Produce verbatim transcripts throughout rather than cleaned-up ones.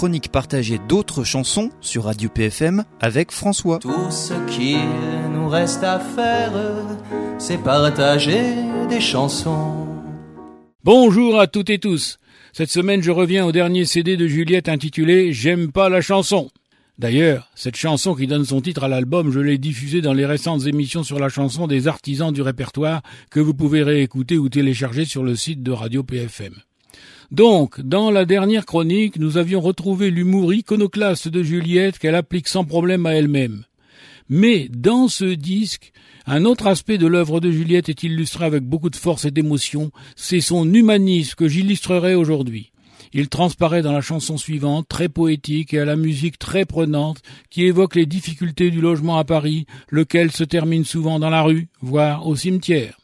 chronique partagée d'autres chansons sur Radio P F M avec François. Tout ce qu'il nous reste à faire, c'est partager des chansons. Bonjour à toutes et tous. Cette semaine, je reviens au dernier C D de Juliette intitulé « J'aime pas la chanson ». D'ailleurs, cette chanson qui donne son titre à l'album, je l'ai diffusée dans les récentes émissions sur la chanson des artisans du répertoire que vous pouvez réécouter ou télécharger sur le site de Radio P F M. Donc, dans la dernière chronique, nous avions retrouvé l'humour iconoclaste de Juliette qu'elle applique sans problème à elle-même. Mais dans ce disque, un autre aspect de l'œuvre de Juliette est illustré avec beaucoup de force et d'émotion, c'est son humanisme que j'illustrerai aujourd'hui. Il transparaît dans la chanson suivante, très poétique et à la musique très prenante, qui évoque les difficultés du logement à Paris, lequel se termine souvent dans la rue, voire au cimetière.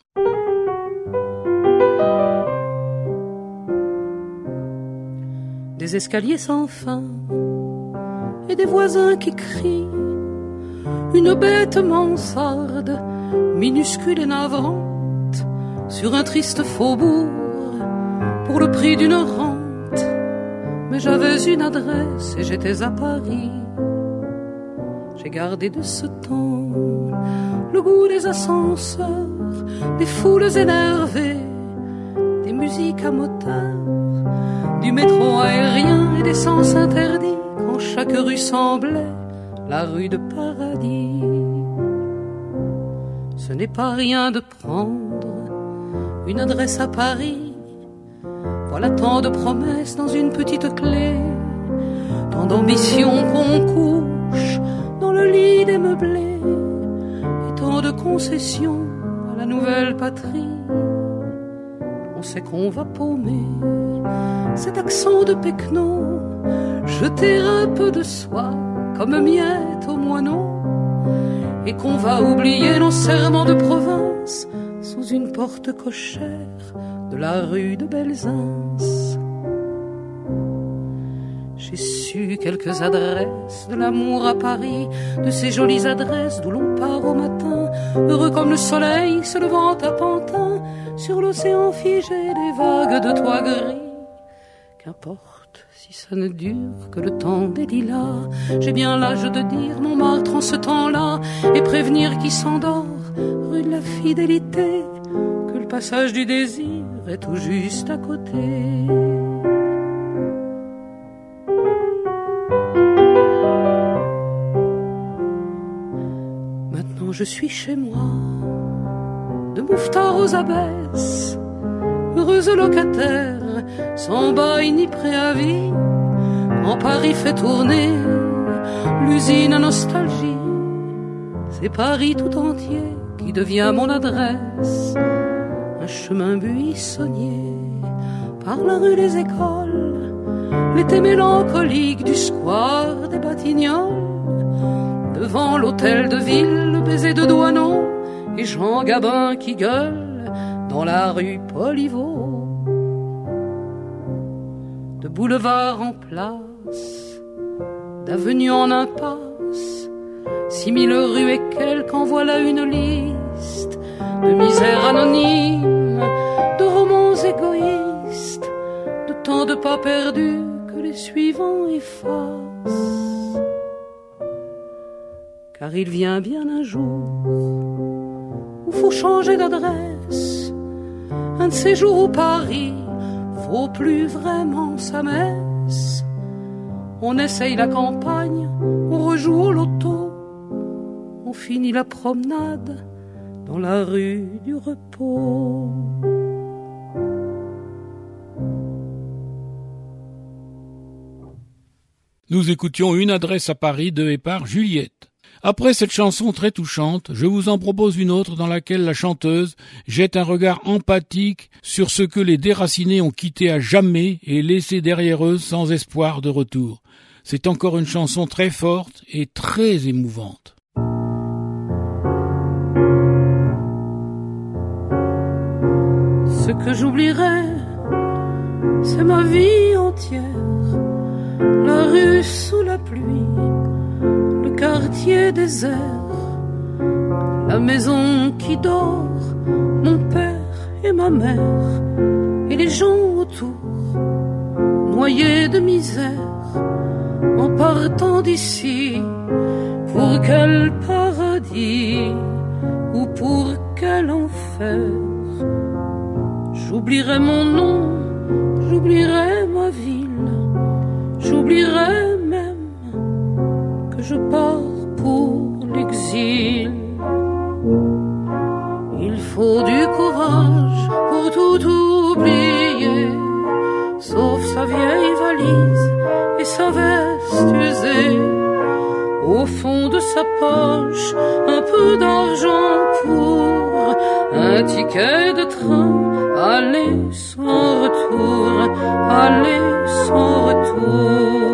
Des escaliers sans fin et des voisins qui crient, une bête mansarde, minuscule et navrante, sur un triste faubourg, pour le prix d'une rente. Mais j'avais une adresse et j'étais à Paris. J'ai gardé de ce temps le goût des ascenseurs, des foules énervées, des musiques à moteur, du métro aérien et des sens interdits, quand chaque rue semblait la rue de paradis. Ce n'est pas rien de prendre une adresse à Paris. Voilà tant de promesses dans une petite clé, tant d'ambitions qu'on couche dans le lit des meublés, et tant de concessions à la nouvelle patrie. On sait qu'on va paumer cet accent de Pecno, jeter un peu de soie comme miette au moineau, et qu'on va oublier nos serments de province sous une porte cochère de la rue de Belzunce. J'ai su quelques adresses de l'amour à Paris, de ces jolies adresses d'où l'on part au matin, heureux comme le soleil se levant à Pantin, sur l'océan figé des vagues de toit gris. Qu'importe si ça ne dure que le temps des lilas, j'ai bien l'âge de dire Montmartre en ce temps-là, et prévenir qui s'endort rue de la fidélité, que le passage du désir est tout juste à côté. Maintenant je suis chez moi, de Mouffetard aux Abbesses, heureuse locataire, sans bail ni préavis, quand Paris fait tourner l'usine à nostalgie. C'est Paris tout entier qui devient mon adresse, un chemin buissonnier par la rue des Écoles, l'été mélancolique du square des Batignolles, devant l'hôtel de ville, le baiser de Douaneau, et Jean Gabin qui gueule dans la rue Poliveau. De boulevard en place, d'avenue en impasse, six mille rues et quelques, en voilà une liste de misères anonymes, de romans égoïstes, de tant de pas perdus que les suivants effacent. Car il vient bien un jour où faut changer d'adresse, un de ces jours où Paris vaut plus vraiment sa messe. On essaye la campagne, on rejoue au loto, on finit la promenade dans la rue du repos. Nous écoutions Une adresse à Paris de et par Juliette. Après cette chanson très touchante, je vous en propose une autre dans laquelle la chanteuse jette un regard empathique sur ce que les déracinés ont quitté à jamais et laissé derrière eux sans espoir de retour. C'est encore une chanson très forte et très émouvante. Ce que j'oublierai, c'est ma vie entière, la rue sous la pluie, le quartier désert, la maison qui dort, mon père et ma mère, et les gens autour, noyés de misère, en partant d'ici. Pour quel paradis ou pour quel enfer? J'oublierai mon nom, j'oublierai ma ville, j'oublierai même que je pars pour l'exil. Il faut du courage pour tout oublier, sauf sa vieille valise et sa veste usée. Au fond de sa poche, un peu d'argent pour un ticket de train, aller sans retour, aller sans retour.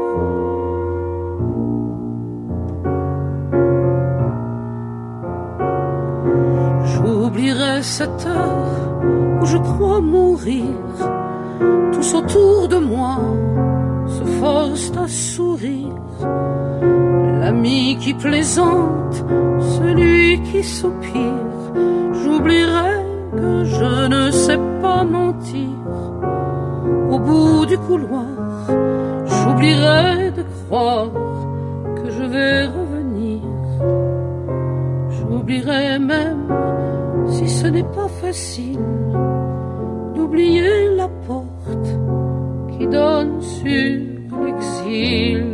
J'oublierai cette heure où je crois mourir. Tous autour de moi se forcent à sourire. L'ami qui plaisante, celui qui soupire. J'oublierai que je ne sais pas mentir. Au bout du couloir, j'oublierai de croire que je vais revenir. J'oublierai même, si ce n'est pas facile, d'oublier la porte qui donne sur l'exil.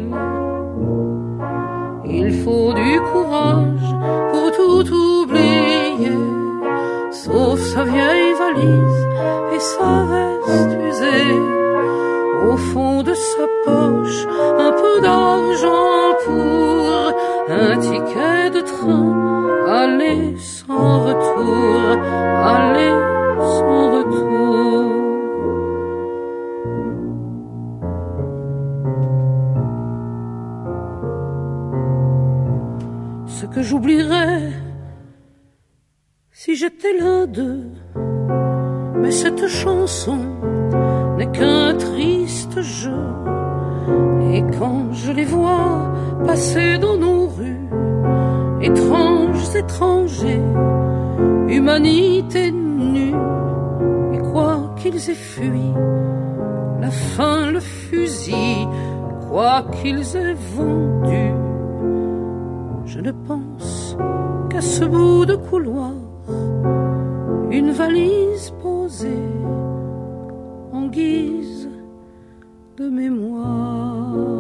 Il faut du courage pour tout oublier, sauf sa vieille valise et sa veste usée. Au fond de sa poche, un peu d'argent pour un ticket de train, aller sans retour, aller sans retour. Ce que j'oublierais si j'étais l'un d'eux, mais cette chanson n'est qu'un triste jeu. Et quand je les vois passer dans nos rues, étranges étrangers, humanité nue, et quoi qu'ils aient fui, la faim, le fusil, quoi qu'ils aient vendu, je ne pense qu'à ce bout de couloir, une valise posée en guise de mémoire.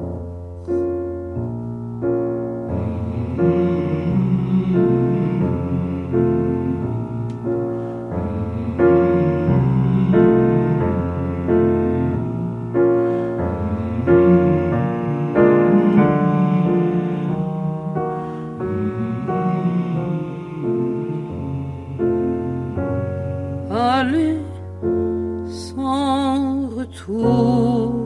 Aller sans retour.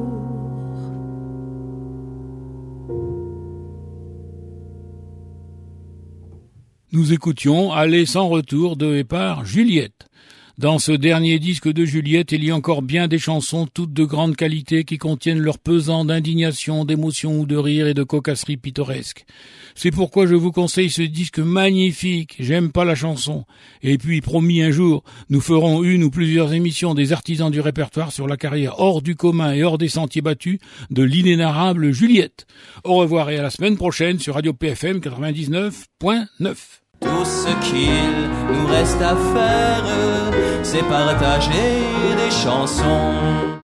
Nous écoutions Aller sans retour de et par Juliette. Dans ce dernier disque de Juliette, il y a encore bien des chansons toutes de grande qualité qui contiennent leur pesant d'indignation, d'émotion ou de rire et de cocasserie pittoresque. C'est pourquoi je vous conseille ce disque magnifique, J'aime pas la chanson. Et puis, promis, un jour, nous ferons une ou plusieurs émissions des artisans du répertoire sur la carrière hors du commun et hors des sentiers battus de l'inénarrable Juliette. Au revoir et à la semaine prochaine sur Radio P F M quatre-vingt-dix-neuf point neuf. Tout ce qu'il nous reste à faire, c'est partager des chansons.